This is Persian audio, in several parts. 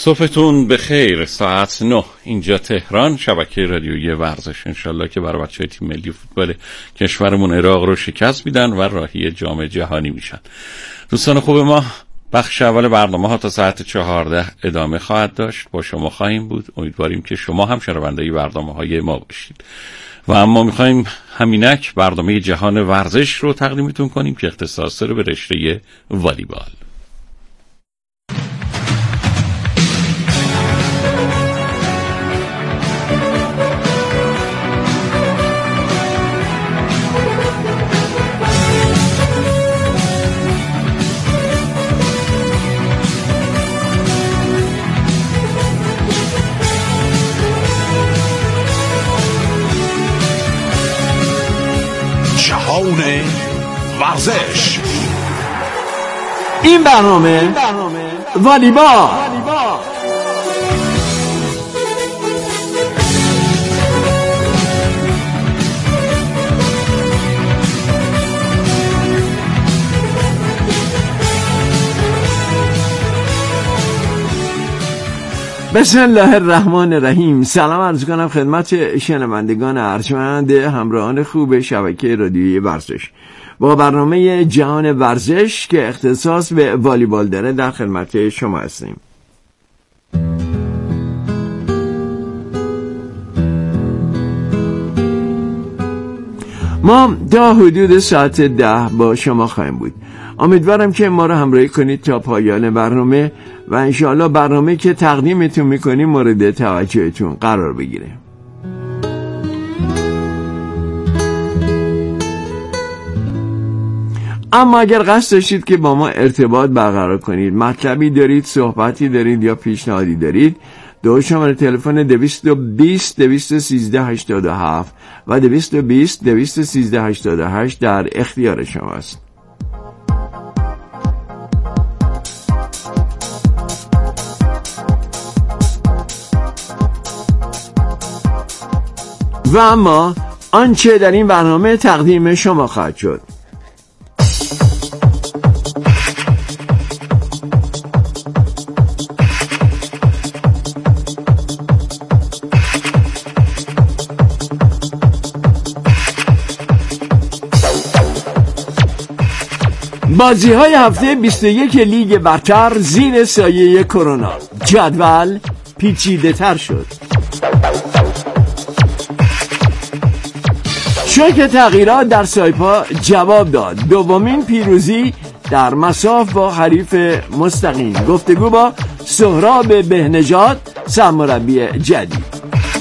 صبحتون بخیر. ساعت 9 اینجا تهران، شبکه رادیویی ورزش. انشالله که برای بچه‌های تیم ملی فوتبال کشورمون عراق رو شکست میدن و راهی جام جهانی میشن. دوستان خوب ما، بخش اول برنامه ها تا ساعت 14 ادامه خواهد داشت. با شما خواهیم بود. امیدواریم که شما هم شنونده برنامه های ما باشید. و اما میخوایم همینک برنامه جهان ورزش رو تقدیمتون کنیم که اختصاص داره به رشته والیبال. جهان ورزش. این برنامه والیبال. بسم الله الرحمن الرحیم. سلام عرض کنم خدمت شنوندگان ارجمند همراهان خوب شبکه رادیویی ورزش. با برنامه جهان ورزش که اختصاص به والیبال داره در خدمت شما هستیم. ما تا حدود ساعت 10 با شما خواهیم بود. امیدوارم که ما رو همراهی کنید تا پایان برنامه و انشاءالله برنامه که تقدیمتون میکنیم مورد توجهتون قرار بگیره. اما اگر قصد داشتید که با ما ارتباط برقرار کنید، مطلبی دارید، صحبتی دارید یا پیشنهادی دارید، دو شماره تلفن 220 213 87 و 220 213 88 در اختیار شما است. و اما آنچه در این برنامه تقدیم شما خواهد شد: بازی‌های هفته 21 لیگ برتر زیر سایه کرونا. جدول پیچیده‌تر شد. شوک تغییرات در سایپا جواب داد. دومین پیروزی در مساف با حریف مستقیم. گفتگو با سهراب بهنژاد، سرمربی جدید.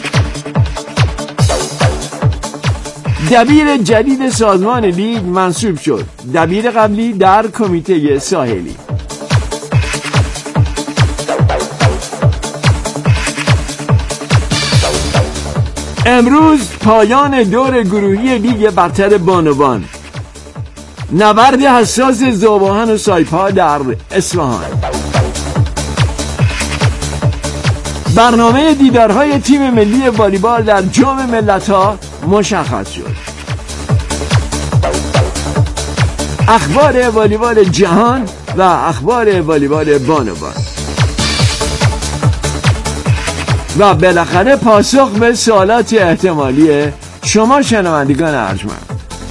دبیر جدید سازمان لیگ منصوب شد. دبیر قبلی در کمیته ساحلی. امروز پایان دور گروهی لیگ برتر بانوان. نبرد حساس ذوب‌آهن و سایپا در اصفهان. برنامه دیدارهای تیم ملی والیبال در جام ملت‌ها مشخص شد. اخبار والیبال جهان و اخبار والیبال بانوان. و بالاخره پاسخ به سوالات احتمالی شما شنوندگان ارجمند.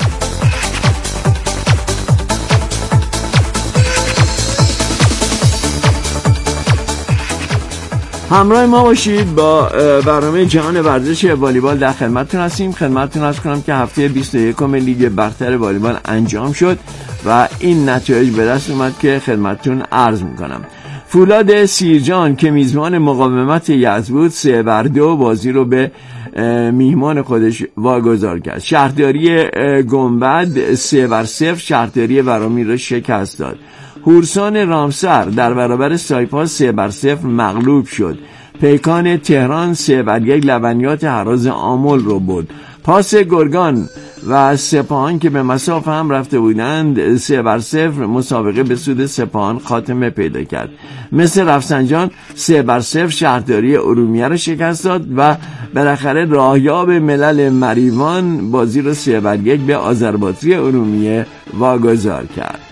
همراه ما باشید. با برنامه جهان ورزش والیبال در خدمتتون هستیم. خدمتتون عرض کنم که هفته 21 لیگ برتر والیبال انجام شد و این نتایج به دست اومد که خدمتتون عرض میکنم. فولاد سیرجان که میزبان مقاومت یزد بود 3-2 بازی رو به میهمان خودش واگذار کرد. شهرداری گنبد 3-0 شهرداری ورامین رو شکست داد. هورسان رامسر در برابر سایپا 3-0 مغلوب شد. پیکان تهران 3-1 لبنیات هراز آمل رو برد. پاس گرگان و سپاهان که به مساف هم رفته بودند 3-0 مسابقه به سود سپاهان خاتمه پیدا کرد. مثل رفسنجان 3-0 شهرداری ارومیه را شکست داد و بالاخره راهیاب ملل مریوان بازی را 3-1 به آذربایجان ارومیه واگذار کرد.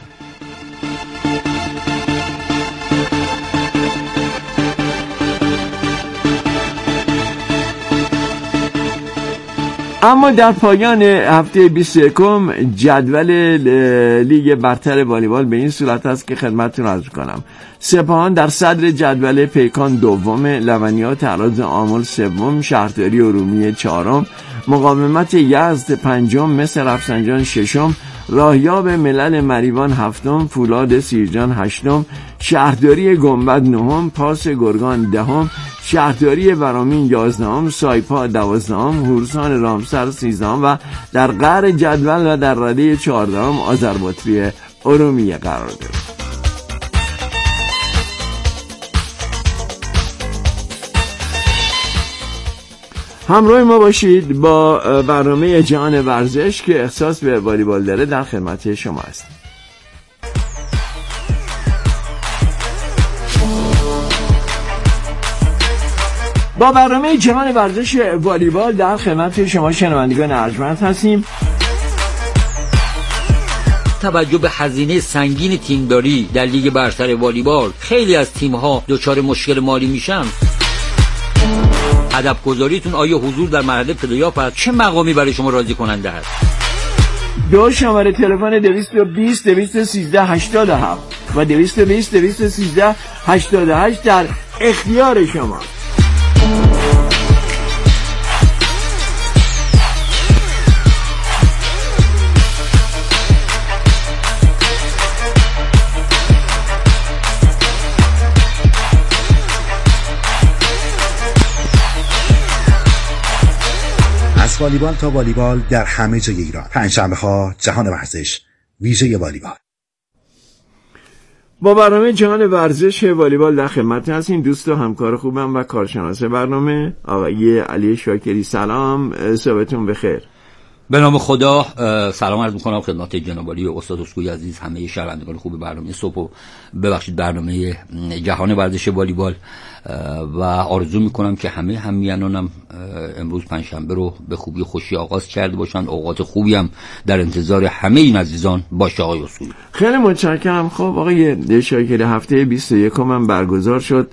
اما در پایان هفته 21 جدول لیگ برتر والیبال به این صورت است که خدمتتون عرض کنم: سپاهان در صدر جدول، پیکان دوم، لونیا تراز آمل سوم، شهرداری ارومیه چهارم، مقاومت یزد پنجم، مصر رفسنجان ششم، راهیاب ملل مریوان هفتم، فولاد سیرجان هشتم، شهرداری گنبد نهم، پاس گرگان دهم، شهرداری ورامین 11ام، سایپا 12ام، هورسان رامسر 13ام و در قعر جدول و در رده 14ام آذربایجان ارومیه قرار دارد. همراه ما باشید با برنامه جهان ورزش که اختصاص به والیبال داره. در خدمت شما هستیم. با برنامه جهان ورزش والیبال در خدمت شما شنوندگان ارجمند هستیم. توجه به هزینه سنگین تیمداری در لیگ برتر والیبال، خیلی از تیم‌ها دچار مشکل مالی میشن. هدف گذاریتون آیا حضور در مرحله پلی‌آف است؟ چه مقامی برای شما راضی کننده است؟ دو شماره تلفن 220 213 87 و 220 213 88 در اختیار شما. والیبال تا والیبال در همه جای ایران. پنجشنبه‌ها جهان ورزش، ویژه والیبال. با برنامه جهان ورزش والیبال در خدمت هستیم. دوست و همکار خوبم و کارشناس برنامه آقای علی شاکری. سلام، صبحتون بخیر. به نام خدا. سلام عرض می‌کنم خدمت جناب علی و استاد اسکوئی عزیز، همه شنوندگان خوب برنامه صبح و ببخشید برنامه جهان ورزش والیبال، و آرزو میکنم که همه همیهنانم امروز پنجشنبه رو به خوبی و خوشی آغاز کرده باشند. اوقات خوبی هم در انتظار همه این عزیزان باشه. آقای اسکوئی خیلی متشکرم. خب آقای شاکری، هفته 21 هم برگزار شد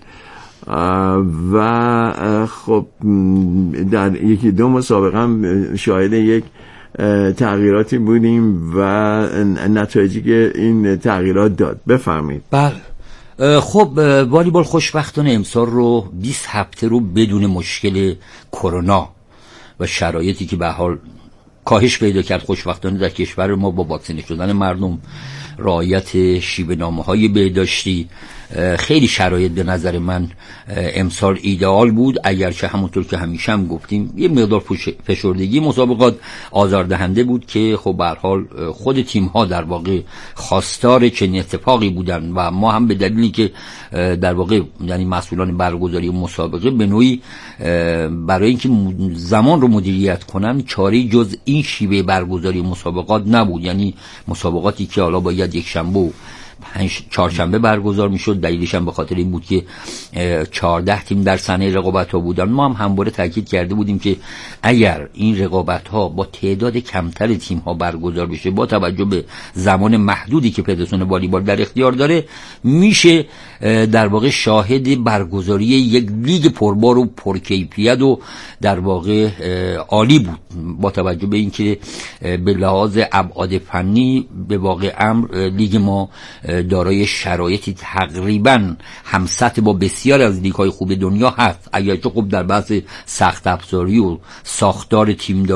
و خب در یکی دو مسابقه هم شاهد یک تغییراتی بودیم و نتایجی که این تغییرات داد. بفرمایید. بله. خب والیبال خوشبختانه امسال رو 20 هفته رو بدون مشکل کرونا و شرایطی که به حال کاهش پیدا کرد خوشبختانه در کشور ما با واکسینه شدن مردم، رعایت شیبه‌نامه‌های بهداشتی، خیلی شرایط به نظر من امسال ایدئال بود. اگرچه همونطور که همیشه هم گفتیم یه مقدار فشردگی مسابقات آزاردهنده بود که خب به هر حال خود تیم‌ها در واقع خواستار چنین اتفاقی بودن و ما هم به دلیلی که در واقع یعنی مسئولان برگزاری مسابقه به نوعی برای اینکه زمان رو مدیریت کنن چاره‌ای جز این شیوه برگزاری مسابقات نبود. یعنی مسابقاتی که حالا باید یک شنبه و چهارشنبه برگزار میشد، دلیلش هم به خاطر این بود که 14 تیم در صحنه رقابت‌ها بودن. ما هم همواره تاکید کرده بودیم که اگر این رقابت‌ها با تعداد کمتر تیم‌ها برگزار بشه، با توجه به زمان محدودی که فدراسیون والیبال در اختیار داره، میشه در واقع شاهد برگزاری یک لیگ پربار و پرکیفیت و در واقع عالی بود. با توجه به اینکه به لحاظ ابعاد فنی به واقع امر لیگ ما دارای شرایطی تقریبا همسطح با بسیار از لیگ‌های خوب دنیا هست. اگرچه خب در بحث سخت افزاری و ساختار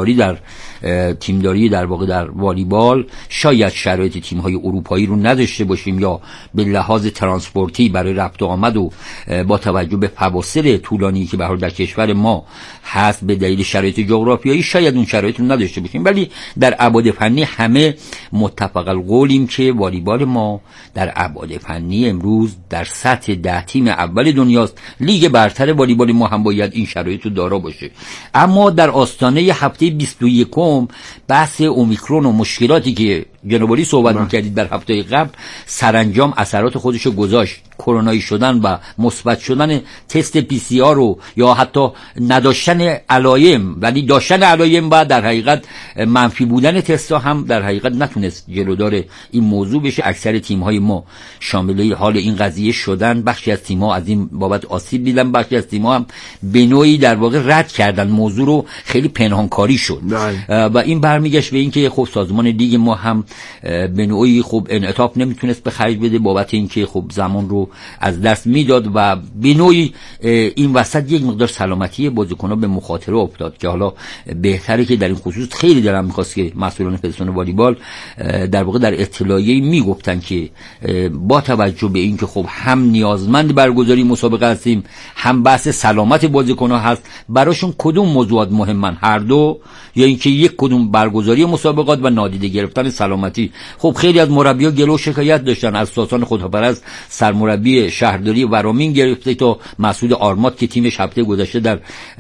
تیمداری در واقع در والیبال شاید شرایط تیم‌های اروپایی رو نداشته باشیم، یا به لحاظ ترانسپورتی برای رفت و آمد و با توجه به فواصل طولانی که به هر حال در کشور ما هست به دلیل شرایط جغرافیایی شاید اون شرایط رو نداشته باشیم. ولی در ابعاد فنی همه متفق القولیم که والیبال ما در ابعاد فنی امروز در سطح 10 تیم اول دنیاست. لیگ برتر والیبال ما هم باید این شرایط رو دارا باشه. اما در آستانه هفته 21 بحث اومیکرون و مشکلاتی که جناب صحبت می‌کردید در هفته قبل، سرانجام اثرات خودشو گذاشت. کرونایی شدن و مثبت شدن تست PCR رو یا حتی نداشتن علائم، ولی داشتن علائم و در حقیقت منفی بودن تست ها هم در حقیقت نتونست جلودار این موضوع بشه. اکثر تیم‌های ما شامل حال این قضیه شدن. بخشی از تیم‌ها از این بابت آسیب دیدن، بخشی از تیم‌ها هم به نوعی در واقع رد کردن موضوع رو، خیلی پنهانکاری شد و این برمیگشت به اینکه خب سازمان لیگ ما هم به نوعی خب انعطاف نمیتونست به خرج بده بابت اینکه خب زمان رو از دست میداد و به نوعی این وسط یک مقدار سلامتی بازیکن‌ها به مخاطره افتاد که حالا بهتره که در این خصوص خیلی دلم می‌خواست که مسئولان فدراسیون والیبال در واقع در اطلاعیه‌ای میگفتن که با توجه به اینکه خب هم نیازمند برگزاری مسابقه هستیم، هم بحث سلامت بازیکن‌ها هست، براشون کدوم موضوعات مهمن؟ هر دو، یا اینکه یک کدوم برگزاری مسابقات و نادیده گرفتن سلامتی؟ خب خیلی از مربی‌ها گله و شکایت داشتن، از ساسان خداپرست سرمربی شهرداری ورامین گرفته تا مسعود آرمات که تیمش هفته گذشته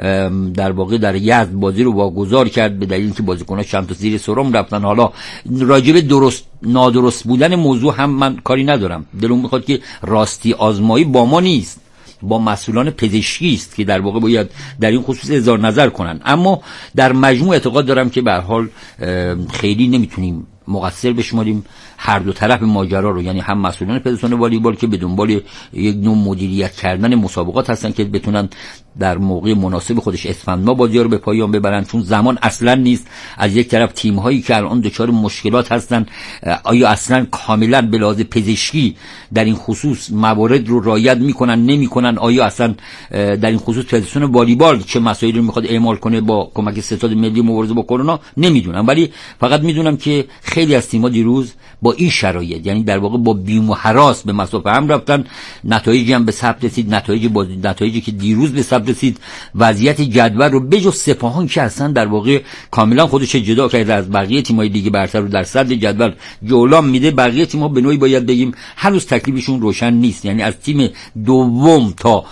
در واقع در یزد بازی رو واگذار کرد به دلیل اینکه بازیکن‌ها چند تا زیر سرم رفتن. حالا راجب درست نادرست بودن موضوع هم من کاری ندارم، دلم میخواد که راستی آزمایی با ما نیست، با مسئولان پزشکی است که در واقع باید در این خصوص اظهار نظر کنن. اما در مجموع اعتقاد دارم که به هر حال خیلی نمیتونیم مقصر بشماریم هر دو طرف ماجرا رو، یعنی هم مسئولان فدراسیون والیبال که به دنبال یک نوع مدیریت کردن مسابقات هستن که بتونن در موقع مناسب خودش اسفند ما بازی‌ها رو به پایان ببرن، چون زمان اصلا نیست. از یک طرف تیم‌هایی که الان دچار مشکلات هستن، آیا اصلا کاملا به لحاظ پزشکی در این خصوص موارد رو رعایت میکنن نمیکنن؟ آیا اصلا در این خصوص فدراسیون والیبال چه مسائلی رو میخواد اعمال کنه با کمک ستاد ملی مبارزه با کرونا؟ نمیدونم، ولی فقط میدونم که خیلی از تیم‌ها دیروز با این شرایط، یعنی در واقع با بیم و هراس به مسافه هم رفتن، نتایجی هم به ثبت رسید، نتایجی که دیروز به ثبت رسید. وضعیت جدول رو بجز سپاهان که اصلا در واقع کاملا خودش جدا کرده از بقیه تیم‌های لیگ برتر رو در صدر جدول جولان میده، بقیه تیم‌ها به نوعی باید بگیم هنوز تکلیفشون روشن نیست. یعنی از تیم دوم تا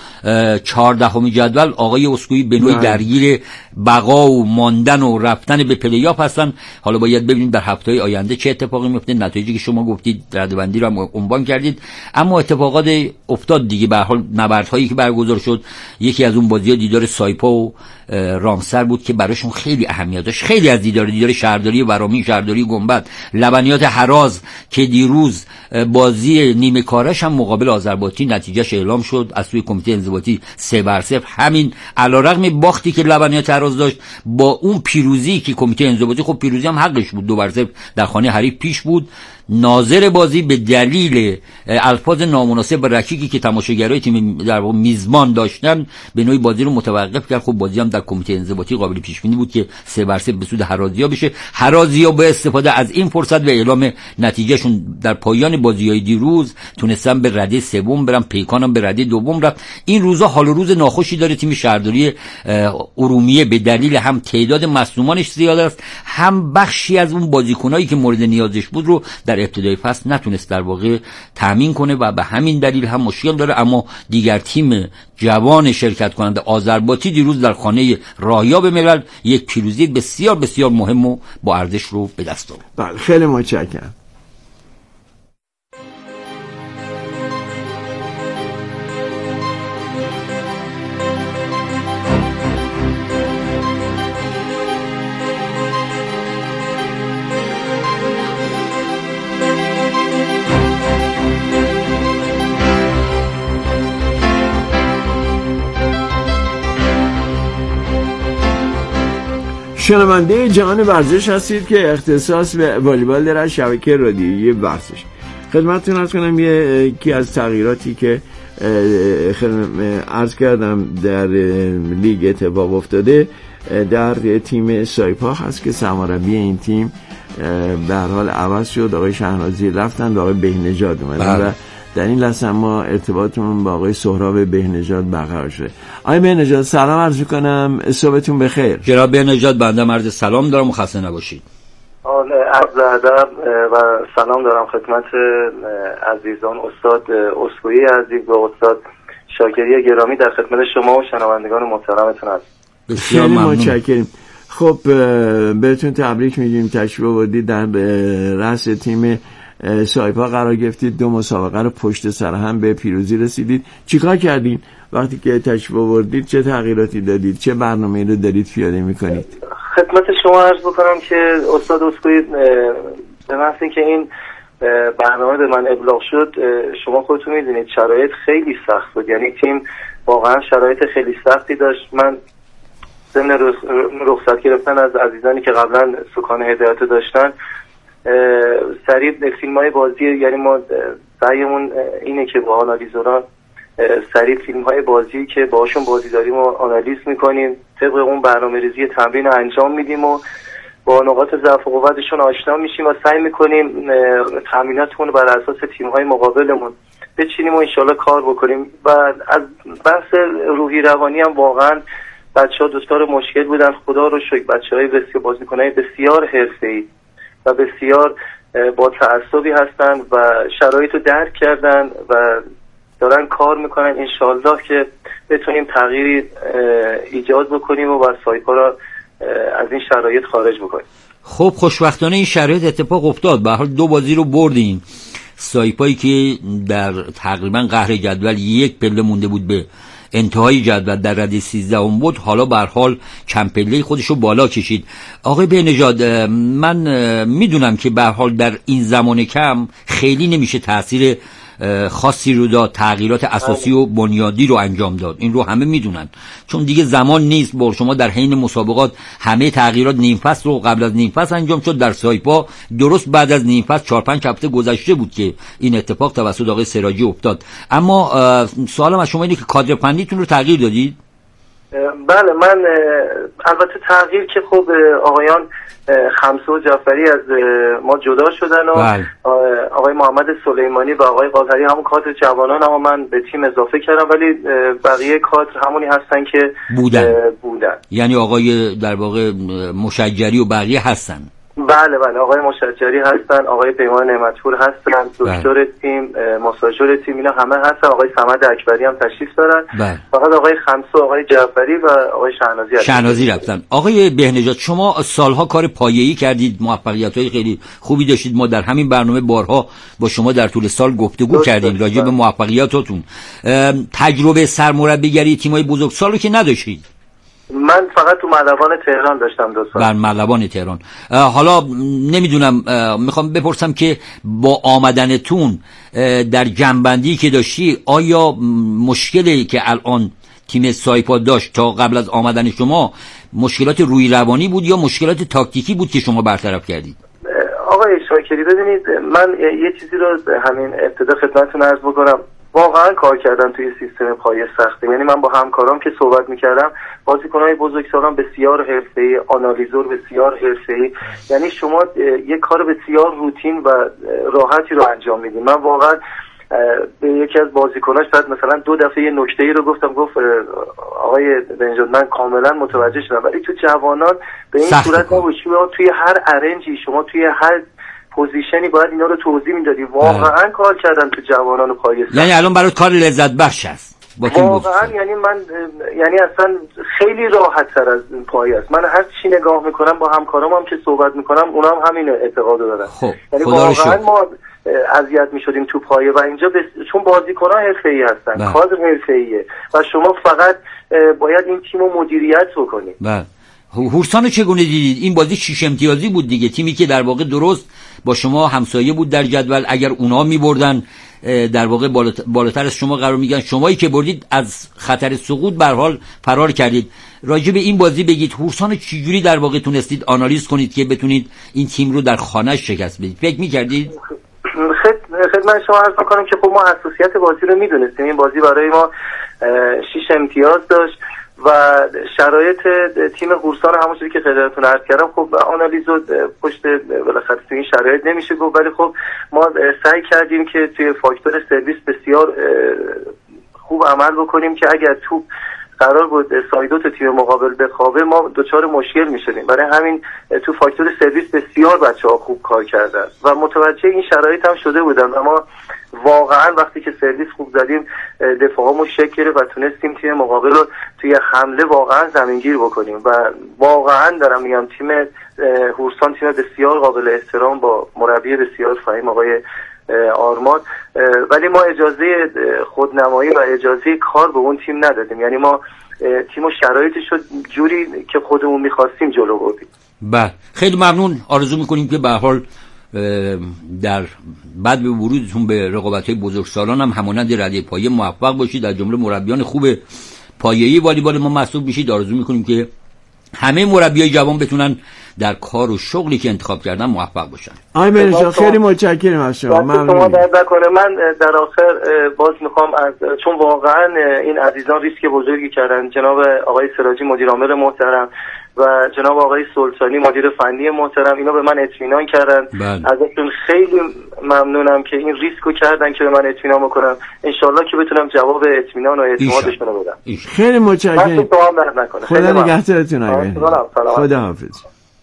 14 جدول آقای اسکوئی به نوعی درگیر بقا و ماندن و رفتن به پلی‌آف هستن. حالا باید ببینیم در هفته‌های آینده چه اتفاقی میفته. نتایجی که شما گفتید ردبندی رو هم عنوان کردید، اما اتفاقات افتاد دیگه. به هر حال نبردهایی که برگزار شد، یکی از اون بازی‌ها دیدار سایپا و رامسر بود که براشون خیلی اهمیت داشت. خیلی از دیدار شهرداری ورامین، شهرداری گنبد، لبنیات هراز که دیروز بازی نیمه کارش هم مقابل آذربایجان نتیجهش اعلام شد از سوی کمیته انضباطی 3-0. همین علیرغم باختی که لبنیات هراز داشت با اون پیروزی که کمیته انضباطی، خب پیروزی هم حقش بود، 2-0 در خانه حریف پیش بود. ناظر بازی به دلیل الفاظ نامناسب و رکیکی که تماشاگرای تیم در واقع میزبان داشتن به نوعی بازی رو متوقف کرد. خب بازی هم در کمیته انضباطی قابل پیش بینی بود که 3-0 به سود هرازیا بشه. هرازیا با استفاده از این فرصت و اعلام نتیجهشون در پایان بازی‌های دیروز تونستن به رده سوم برن، پیکان هم به رده دوم رفت. این روزا حال و روز ناخوشی داره تیم شهرداری ارومیه به دلیل هم تعداد مصدومانش زیاد است، هم بخشی از اون بازیکنایی که مورد نیازش بود رو در ابتدای فصل نتونست در واقع تامین کنه و به همین دلیل هم مشکل داره. اما دیگر تیم جوان شرکت کننده آذربایجان دیروز در خانه راهیاب ملل یک پیروزی بسیار بسیار مهم و با ارزش رو به دست آورد. بله، خیلی متشکرم. شنونده جهان ورزش هستید که اختصاص به والیبال داره از شبکه رادیویی ورزش. خدمتتون عرض کنم یکی از تغییراتی که عرض کردم در لیگ اتفاق افتاده در تیم سایپا هست که سرمربی این تیم به هر حال عوض شد. آقای شهنازی رفتن و آقای بهنژاد اومدن و در این لحظه ما ارتباطمون با آقای سهراب بهنژاد برقرار شده. آقای بهنژاد سلام عرض می‌کنم، صبحتون بخیر. جناب بهنژاد بنده عرض سلام دارم و خسته نباشید. عرض ادب و سلام دارم خدمت عزیزان، استاد اسکوئی عزیز و استاد شاکری گرامی در خدمت شما و شنوندگان محترمتون هست. خیلی متشکریم. خب بهتون تبریک میگیم، تشریف آوردید، در رأس تیم سایپا قرار گرفتید، 2 مسابقه رو پشت سر هم به پیروزی رسیدید. چیکار کردین وقتی که تشریف آوردید؟ چه تغییراتی دادید؟ چه برنامه‌ای رو دارید پیاده میکنید؟ خدمت شما عرض بکنم که استاد اسکوئی به محض اینکه این برنامه به من ابلاغ شد، شما خودتون میدونید شرایط خیلی سخت بود، یعنی تیم واقعا شرایط خیلی سختی داشت. من ضمن رخصت گرفتن از عزیزانی که قبلا سکان هدایت داشتن، سریع فیلم‌های بازی، یعنی ما سعیمون اینه که با آنالیزوران سریع فیلم‌های بازی که باهاشون بازی داریم و آنالیز می‌کنیم، طبق اون برنامه‌ریزی تمرین رو انجام میدیم و با نقاط ضعف و قوتشون آشنا میشیم و سعی می‌کنیم تمریناتمون رو بر اساس تیم‌های مقابلمون بچینیم و انشالله کار بکنیم. و از بحث روحی روانی هم واقعا بچه‌ها دچار مشکل بودن. خدا رو شکر بچه‌های بسیار بازیکن‌های بسیار حرفه‌ای و بسیار با تعصبی هستن و شرایط رو درک کردن و دارن کار میکنن. انشالله که بتونیم تغییری ایجاد بکنیم و بر سایپا را از این شرایط خارج بکنیم. خب خوشبختانه این شرایط اتفاق افتاد. به هر حال 2 بازی رو بردیم. سایپایی که در تقریبا قهر جدول 1 پله مونده بود به انتهای جدول در رده 13 بود، حالا به هر حال چند پله خودش رو بالا کشید. آقای بهنژاد، من میدونم که به هر حال در این زمان کم خیلی نمیشه تاثیر خاصی رو داد، تغییرات اساسی و بنیادی رو انجام داد، این رو همه میدونن، چون دیگه زمان نیست. با شما در حین مسابقات همه تغییرات نیم فصل رو قبل از نیم فصل انجام شد. در سایپا درست بعد از نیم فصل 4-5 هفته گذشته بود که این اتفاق توسط آقای سراجی افتاد. اما سوالم از شما اینه که کادر فنیتون رو تغییر دادید؟ بله، من البته تغییر که خب آقایان خمسه و جعفری از ما جدا شدن و آقای محمد سلیمانی و آقای قاضری همون کادر جوانان، اما من به تیم اضافه کردم، ولی بقیه کادر همونی هستن که بودن. یعنی آقای در واقع مشجری و بقیه هستن؟ بله، آقای مشجری هستن، آقای پیمان نعمتپور هستن، دکتر تیم، ماساژور تیم، اینا همه هستن. آقای صمد اکبری هم تشریف دارن. فقط آقای خمسه، آقای جعفری و آقای شهنازی رفتن. آقای بهنژاد، شما سالها کار پایه‌ای کردید، موفقیت‌های خیلی خوبی داشتید. ما در همین برنامه بارها با شما در طول سال گفتگو کردیم راجع به موفقیتاتون. تجربه سرمربیگری تیم‌های بزرگسال رو که نداشتید. من فقط تو ملوان تهران داشتم 2 سال. بر ملوان تهران. حالا نمیدونم، میخوام بپرسم که با آمدنتون در جنبندی که داشتی، آیا مشکلی که الان تیم سایپا داشت تا قبل از آمدن شما مشکلات روحی روانی بود یا مشکلات تاکتیکی بود که شما برطرف کردید؟ آقای شاکری، ببینید من یه چیزی رو همین ابتدا خدمتتون عرض بکنم. واقعا کار کردن توی سیستم پایه سخته. یعنی من با همکارام که صحبت میکردم، بازیکن‌های بزرگسالان بسیار حرفه‌ای، آنالیزور بسیار حرفه‌ای، یعنی شما یک کار بسیار روتین و راحتی رو انجام میدین. من واقعا به یکی از بازیکناش بعد مثلا 2 دفعه یه نکته‌ای رو گفت آقای بهنژاد من کاملا متوجه شدم، ولی تو جوانان به این صورت نبود. شما توی هر ارنجی، شما توی هر پوزیشنی باید اینا رو توضیح میدادی. واقعا کار کردن تو جوانان و پایه. یعنی الان برات کار لذت بخش است واقعا. یعنی اصلا خیلی راحت تر از این پایه است. من هر چی نگاه میکنم با همکارام هم که صحبت میکنم، اونام همین اعتقادو دارن. یعنی واقعا ما اذیت میشدیم تو پایه و اینجا چون بازیکن‌ها حرفه‌ای هستن، کادر حرفه‌ایه و شما فقط باید این تیمو مدیریت بکنید. هورسانو چگونه دیدید؟ این بازی 6 امتیازی بود دیگه، تیمی که در واقع درست با شما همسایه بود در جدول. اگر اونها می‌بردن در واقع بالاتر از شما قرار میگن، شمایی که بردید از خطر سقوط به هر حال فرار کردید. راجع به این بازی بگید، هورسانو چجوری در واقع تونستید آنالیز کنید که بتونید این تیم رو در خانه‌اش شکست بدید؟ فکر می‌کردید؟ خدمت شما عرض کنم که خب ما حساسیت بازی رو می‌دونستیم. این بازی برای ما 6 امتیاز داشت و شرایط تیم هورسان همونجوری که خدمتتون عرض کردم، خب آنالیز و پشت بالاخره تو این شرایط نمیشه گفت، ولی خب ما سعی کردیم که توی فاکتور سرویس بسیار خوب عمل بکنیم که اگر توپ قرار بود سایدوت تیم مقابل بخوابه ما دچار مشکل میشدیم. برای همین تو فاکتور سرویس بسیار بچه‌ها خوب کار کردن و متوجه این شرایط هم شده بودن و ما واقعا وقتی که سرویس خوب زدیم دفاعمون شکل گرفت و تونستیم تیم مقابل رو توی حمله واقعا زمینگیر بکنیم و واقعا دارم میگم تیم هورسان تیم بسیار قابل احترام با مربی بسیار فهیم آقای آرمان، ولی ما اجازه خودنمایی و اجازه کار به اون تیم ندادیم. یعنی ما تیم و شرایطش شد جوری که خودمون میخواستیم جلو بردیم. بله خیلی ممنون. آرزو میکنیم که به هر حال در بعد به ورودتون به رقابت‌های بزرگسالان هم همانند رده پایه موفق باشید، در جمله مربیان خوب پایه‌ای والیبال ما محسوب بشید. آرزو میکنیم که همه مربیای جوان بتونن در کار و شغلی که انتخاب کردن موفق باشن. آقای مهرجان خیلی متشکرم از شما. ممنون. من در آخر باز میخوام چون واقعا این عزیزان ریسک بزرگی کردن، جناب آقای سراجی مدیر عامل محترم و جناب آقای سلطانی مدیر فنی محترم، اینا به من اطمینان کردن. ازشون خیلی ممنونم که این ریسکو کردن که به من اطمینان بکنم. انشالله که بتونم جواب اطمینان و اعتمادشون رو بدم. خیلی متشکرم. خدا نگهدارتون. خدا حافظ.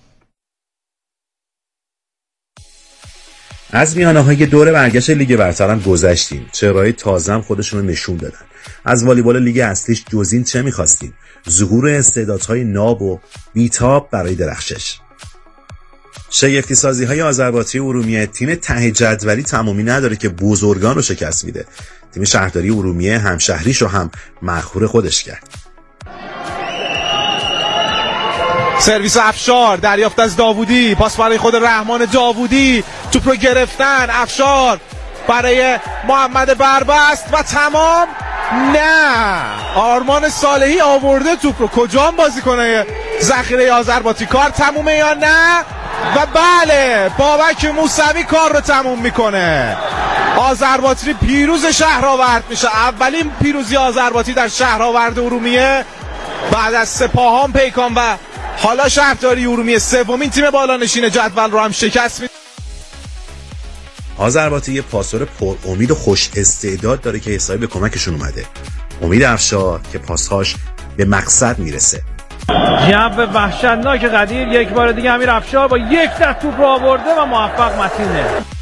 از میانه‌های دور برگشت لیگ برتر هم گذشتیم. چهره‌های تازه هم خودشون رو نشون دادن. از والیبال لیگ اصلیش جز این چه می‌خواستیم؟ ظهور استعدادهای ناب و بیتاب برای درخشش. شگفتی سازی‌های آذرباطی ارومیه تیم ته جدولی تمامی نداره که بزرگان رو شکست میده. تیم شهرداری ارومیه همشهریش رو هم مخور خودش کرد. سرویس افشار، دریافت از داوودی، پاس برای خود رحمان داوودی، توپ رو گرفتن، افشار برای محمد بربست و تمام. نه، آرمان صالحی آورده توپ رو. کجا بازیکن ذخیره آذرباطی کار تمومه یا نه؟ و بله، بابک موسوی کار رو تموم میکنه. آذرباطی پیروز شهرآورد میشه. اولین پیروزی آذرباطی در شهرآورد ارومیه بعد از سپاهان پیکان و حالا شهرداری ارومیه سومین تیم بالانشین جدول رو هم شکست میده. آذرباطی یه پاسور پر امید و خوش استعداد داره که حسابی به کمکشون اومده. امید افشار که پاسهاش به مقصد میرسه. جو وحشتناک قدیر یک بار دیگه امیر افشار با یک دست توپ رو آورده و موفق متینه.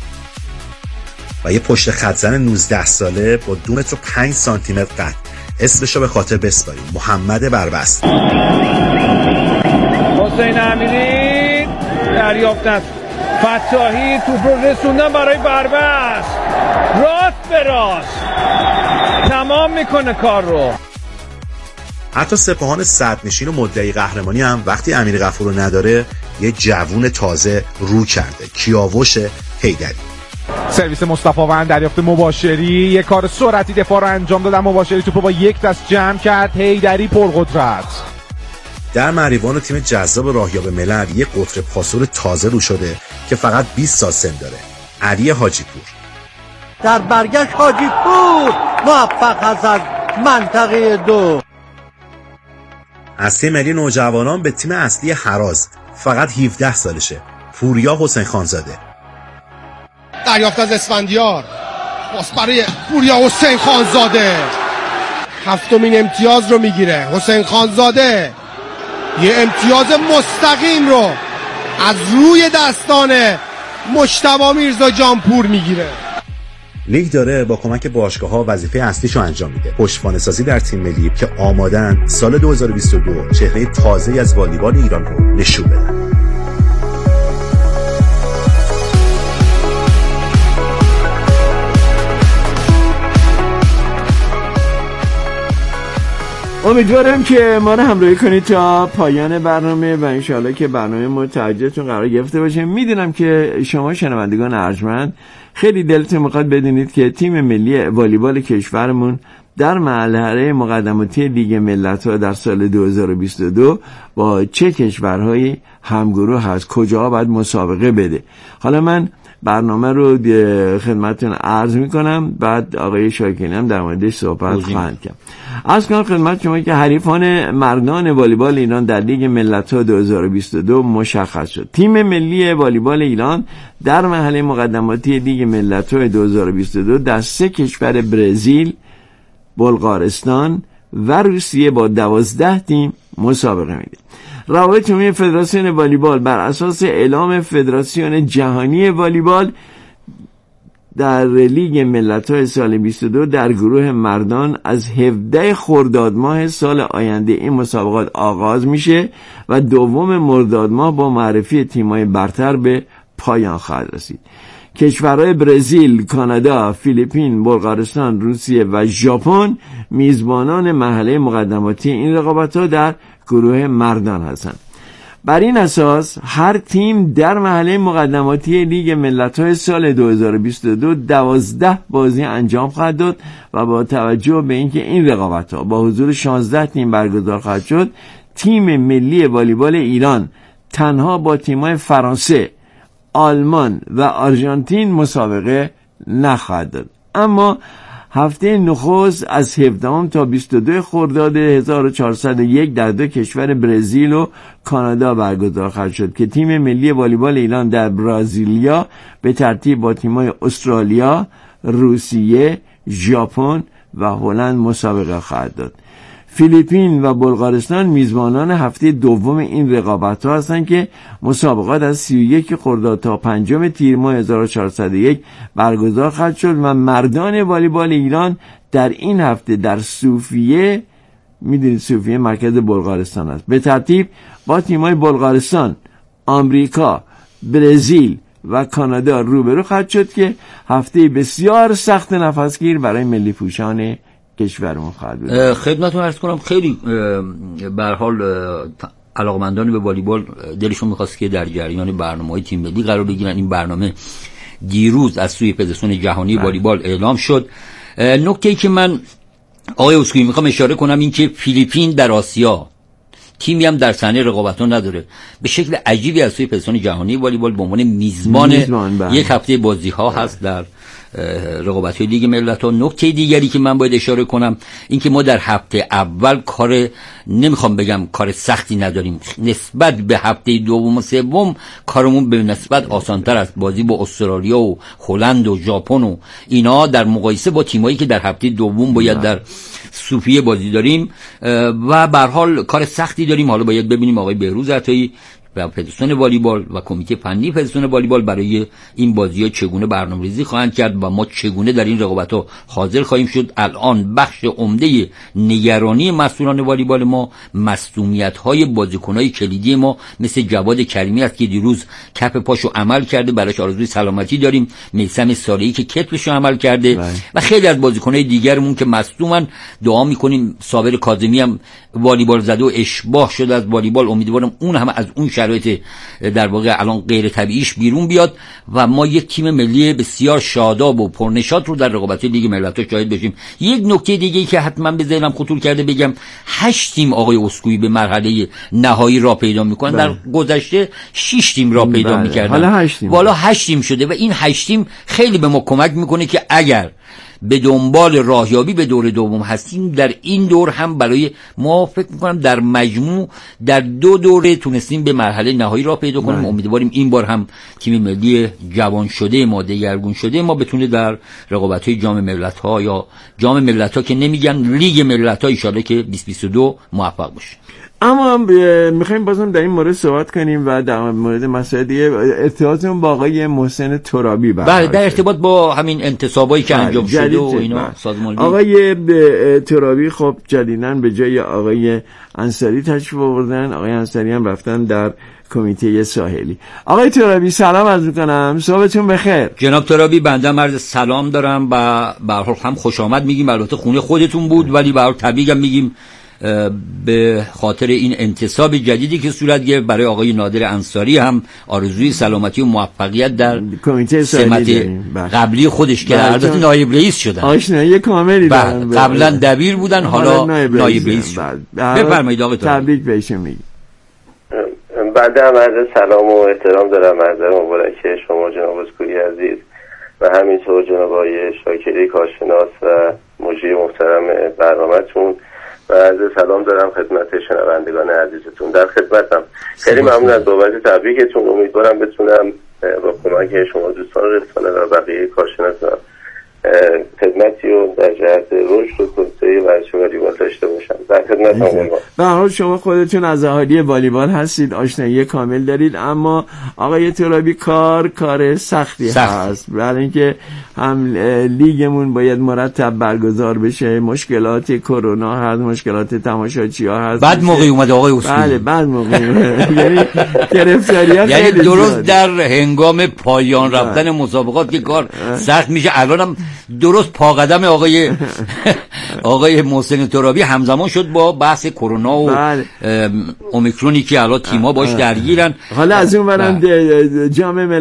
و یه پشت خط زن 19 ساله با 2 متر و 5 سانتی متر قد. اسمشو به خاطر بسپاریم، محمد بربست. حسین امیری دریافت از فتاحی، توپ رو رسوندن برای بربست، راست به راست تمام میکنه کار رو. حتی سپاهان صدرنشین و مدعی قهرمانی هم وقتی امیر غفور رو نداره یه جوون تازه رو کرده، کیاوش حیدری. سرویس مصطفی دریافت مباشری، یه کار سرعتی دفاع رو انجام دادن. مباشری توپ رو با یک دست جمع کرد. حیدری پرقدرت. در مریوان تیم جذاب راهیاب ملل یه قطر پاسور تازه رو شده که فقط 20 سال سن داره. علی حاجی پور. در برگشت حاجی پور موفق هست از منطقه 2. از تیم ملی نوجوانان به تیم اصلی هراز فقط 17 سالشه. پوریا حسین خانزاده. دریافت از اسفندیار، پاس برای پوریا حسین خانزاده، 7مین امتیاز رو میگیره. حسین خانزاده یه امتیاز مستقیم رو از روی دستان مجتبی میرزا جانپور میگیره. لیگ داره با کمک باشگاه‌ها وظیفه اصلیشو انجام میده. پشتوانه‌سازی در تیم ملی که آمادن سال 2022 چهره تازه‌ای از والیبال ایران رو نشون بدن. امیدوارم که ما رو همراهی کنید تا پایان برنامه و انشالله که برنامه متعجبتون قرار گرفته باشه. میدونم که شما شنوندگان ارجمند خیلی دلتون میخواد بدونید که تیم ملی والیبال کشورمون در مرحله مقدماتی لیگ ملت‌ها در سال 2022 با چه کشورهایی همگروه هست، کجا باید مسابقه بده. حالا من برنامه رو خدمتتون عرض میکنم، بعد آقای شاکری هم در موردش صحبت خواهند کرد. عرض کنم خدمت شما که حریفان مردان والیبال ایران در لیگ ملت‌ها 2022 مشخص شد. تیم ملی والیبال ایران در مرحله مقدماتی لیگ ملت‌ها 2022 در 3 کشور برزیل، بلغارستان و روسیه با 12 تیم مسابقه میده. روابط عمومی فدراسیون والیبال بر اساس اعلام فدراسیون جهانی والیبال در لیگ ملت‌های سال 22 در گروه مردان از 17 خرداد ماه سال آینده این مسابقات آغاز میشه و دوم مرداد ماه با معرفی تیم‌های برتر به پایان خواهد رسید. کشورهای برزیل، کانادا، فیلیپین، بلغارستان، روسیه و ژاپن میزبانان مرحله مقدماتی این رقابت‌ها در گروه مردان هستند. بر این اساس هر تیم در مرحله مقدماتی لیگ ملت‌های سال 2022 12 بازی انجام خواهد داد و با توجه به اینکه این رقابت‌ها با حضور 16 تیم برگزار خواهد شد، تیم ملی والیبال ایران تنها با تیم‌های فرانسه، آلمان و آرژانتین مسابقه نخواهد داد. اما هفته نخست از 17 تا 22 خرداد 1401 در دو کشور برزیل و کانادا برگزار خواهد شد که تیم ملی والیبال ایران در برزیلیا به ترتیب با تیم‌های استرالیا، روسیه، ژاپن و هلند مسابقه خواهد داد. فیلیپین و بلغارستان میزبانان هفته دوم این رقابت‌ها هستند که مسابقات از 31 خرداد تا 5 تیر ماه 1401 برگزار خواهد شد و مردان والیبال ایران در این هفته در صوفیه، میدونید صوفیه مرکز بلغارستان است، به ترتیب با تیم‌های بلغارستان، آمریکا، برزیل و کانادا روبرو خواهد شد که هفته بسیار سخت نفسگیر برای ملی پوشان کشورمون خواهد بود. خدمتتون عرض کنم خیلی به هر حال علاقمندان به والیبال دلشون می‌خواست که در جریان برنامه‌های تیم ملی قرار بگیرن. این برنامه دیروز از سوی فدراسیون جهانی والیبال اعلام شد. نکته‌ای که من آقای اسکوئی می‌خوام اشاره کنم این که فیلیپین در آسیا تیمی هم در صحنه رقابت‌ها نداره، به شکل عجیبی از سوی فدراسیون جهانی والیبال به عنوان میزبان یک هفته بازی‌ها هست در رقابت‌های لیگ ملت‌ها. نکته دیگری که من باید اشاره کنم این که ما در هفته اول نمیخوام بگم کار سختی نداریم، نسبت به هفته دوم و سوم کارمون به نسبت آسان‌تر است. بازی با استرالیا و هلند و ژاپن و اینا در مقایسه با تیمایی که در هفته دوم باید در صوفیه بازی داریم و به هر حال کار سختی داریم. حالا باید ببینیم آقای بهروز عطایی و فدراسیون والیبال و کمیته فنی فدراسیون والیبال برای این بازی‌ها چگونه برنامه‌ریزی خواهند کرد و ما چگونه در این رقابت‌ها حاضر خواهیم شد. الان بخش عمده نگرانی مسئولان والیبال ما مصدومیت‌های بازیکن‌های کلیدی ما مثل جواد کریمی است که دیروز کف پاشو عمل کرده، براش آرزوی سلامتی داریم. میثم صالحی که کتفشو عمل کرده و خیلی از بازیکن‌های دیگرمون که مصدومن. دعا می‌کنیم صابر کاظمی هم والیبال زده و اشباح شده از والیبال، امیدوارم اون هم از اون شرایط در واقع الان غیر طبیعیش بیرون بیاد و ما یک تیم ملی بسیار شاداب و پرنشاط رو در رقابت لیگ ملت‌ها شاهد بشیم. یک نکته دیگه‌ای که حتما به ذهنم خطور کرده بگم، 8 تیم آقای اسکوئی به مرحله نهایی را پیدا می‌کنن. در گذشته 6 تیم را پیدا می‌کردن، حالا 8 تیم شده و این 8 تیم خیلی به ما کمک می‌کنه که اگر به دنبال راهیابی به دور دوم هستیم در این دور هم برای ما فکر می‌کنم در مجموع در 2 دوره تونستیم به مرحله نهایی راه پیدا کنیم. امیدواریم این بار هم تیم ملی جوان شده ما، دگرگون شده ما بتونه در رقابت‌های جام ملت‌ها یا جام ملت‌ها که نمیگن لیگ ملت‌ها ان شاءالله که 2022 موفق باشه. اما میخوایم بازم در این مورد صحبت کنیم و در مورد مسائل دیگه ارتباطمون با آقای محسن ترابی بله در ارتباط با همین انتصابایی که انجام شده و اینا سازمان آقای ترابی خب جدیداً به جای آقای انصاری تشریف آوردن. آقای انصاری هم رفتن در کمیته ساحلی. آقای ترابی سلام عرض می‌کنم، صبحتون بخیر. جناب ترابی بنده عرض سلام دارم و به هر حال هم خوش آمد میگیم، البته خونه خودتون بود ولی به هر حال تبریک میگیم به خاطر این انتصاب جدیدی که صورت گرفت. برای آقای نادر انصاری هم آرزوی سلامتی و موفقیت در کمیته سمت قبلی خودش که البته نایب رئیس شدن. آشنایی کاملی دارن. قبلا دبیر بودن حالا نایب رئیس. بفرمایید آقای ترابی. تبریک بهشون میگیم. بعد هم عرض سلام و احترام دارم از مبارک شما جناب اسکوئی عزیز و همینطور جناب آقای شاکری کارشناس و مجری محترم برنامه‌تون و عرض سلام دارم خدمت شنوندگان عزیزتون. در خدمتم. خیلی ممنون از بابت تبریکتون. امیدوارم بتونم با کمک شما دوستان رسانه و بقیه خدمتی رو در جهت رشد و توسعه ورزش والیبال داشته باشم. در خدمت شما. به هر حال شما خودتون از اهالی والیبال هستید، آشنایی کامل دارید، اما آقای ترابی کار سختی هست، برای اینکه هم لیگمون باید مرتب برگزار بشه، مشکلات کرونا هست، مشکلات تماشاچی‌ها هست. بعد موقعی اومد آقای اصولی. بله بعد موقعی یعنی گرفتاری‌ها یعنی درست در هنگام پایان رفتن مسابقات که کار سخت میشه. الانم درست پا قدم آقای محسن ترابی همزمان شد با بحث کرونا و اومیکرونی که الان تیم‌ها باش درگیرن. حالا از اون برم جام